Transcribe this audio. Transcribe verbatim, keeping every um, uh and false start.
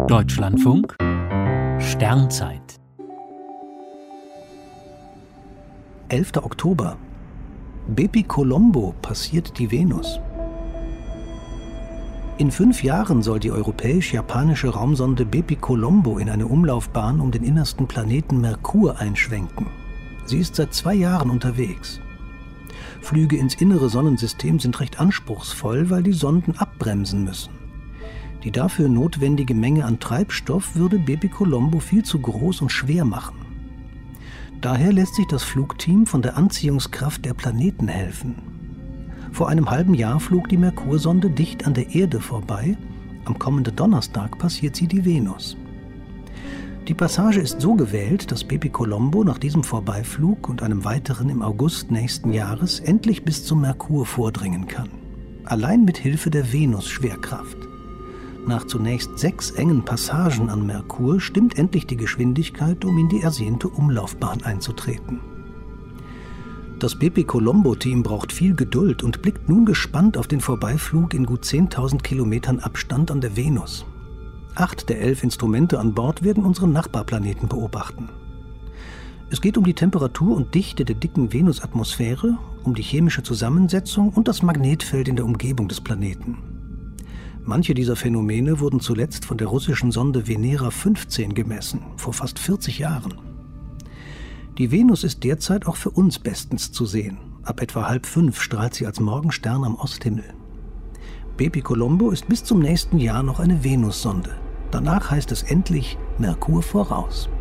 Deutschlandfunk Sternzeit elfter Oktober. Bepicolombo passiert die Venus. In fünf Jahren soll die europäisch-japanische Raumsonde Bepicolombo in eine Umlaufbahn um den innersten Planeten Merkur einschwenken. Sie ist seit zwei Jahren unterwegs. Flüge ins innere Sonnensystem sind recht anspruchsvoll, weil die Sonden abbremsen müssen. Die dafür notwendige Menge an Treibstoff würde Bepicolombo viel zu groß und schwer machen. Daher lässt sich das Flugteam von der Anziehungskraft der Planeten helfen. Vor einem halben Jahr flog die Merkursonde dicht an der Erde vorbei. Am kommenden Donnerstag passiert sie die Venus. Die Passage ist so gewählt, dass Bepicolombo nach diesem Vorbeiflug und einem weiteren im August nächsten Jahres endlich bis zum Merkur vordringen kann. Allein mit Hilfe der Venus-Schwerkraft. Nach zunächst sechs engen Passagen an Merkur stimmt endlich die Geschwindigkeit, um in die ersehnte Umlaufbahn einzutreten. Das Bepicolombo-Team braucht viel Geduld und blickt nun gespannt auf den Vorbeiflug in gut zehntausend Kilometern Abstand an der Venus. Acht der elf Instrumente an Bord werden unseren Nachbarplaneten beobachten. Es geht um die Temperatur und Dichte der dicken Venusatmosphäre, um die chemische Zusammensetzung und das Magnetfeld in der Umgebung des Planeten. Manche dieser Phänomene wurden zuletzt von der russischen Sonde Venera fünfzehn gemessen, vor fast vierzig Jahren. Die Venus ist derzeit auch für uns bestens zu sehen. Ab etwa halb fünf strahlt sie als Morgenstern am Osthimmel. Bepicolombo ist bis zum nächsten Jahr noch eine Venussonde. Danach heißt es endlich Merkur voraus.